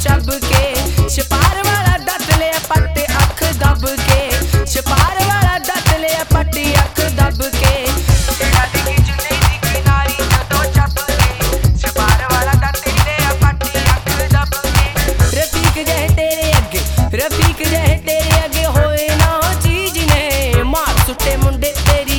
छब के, छपार वाला दत ले पट्टे अख दब के, छपार वाला दत ले पट्टी अख दब के। तेरा दिखी चुन्नी दी किनारी जदों छप के, छपार वाला दत ले पट्टी अख दब के। रफीक जह तेरे अगे, रफीक जह तेरे अगे होए ना चीज ने, मार सुट्टे मुंडे तेरी,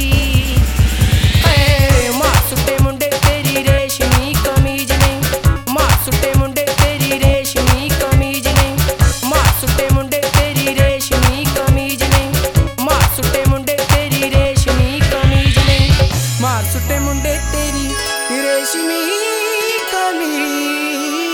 मार सुट्टे मुंडे तेरी रेशमी कमीज ने, मार सुट्टे मुंडे तेरी रेशमी कमीज ने, मार सुट्टे मुंडे तेरी रेशमी कमीज ने, मार सुट्टे मुंडे तेरी रेशमी कमीज ने, मार सुट्टे मुंडे तेरी रेशमी कमीज।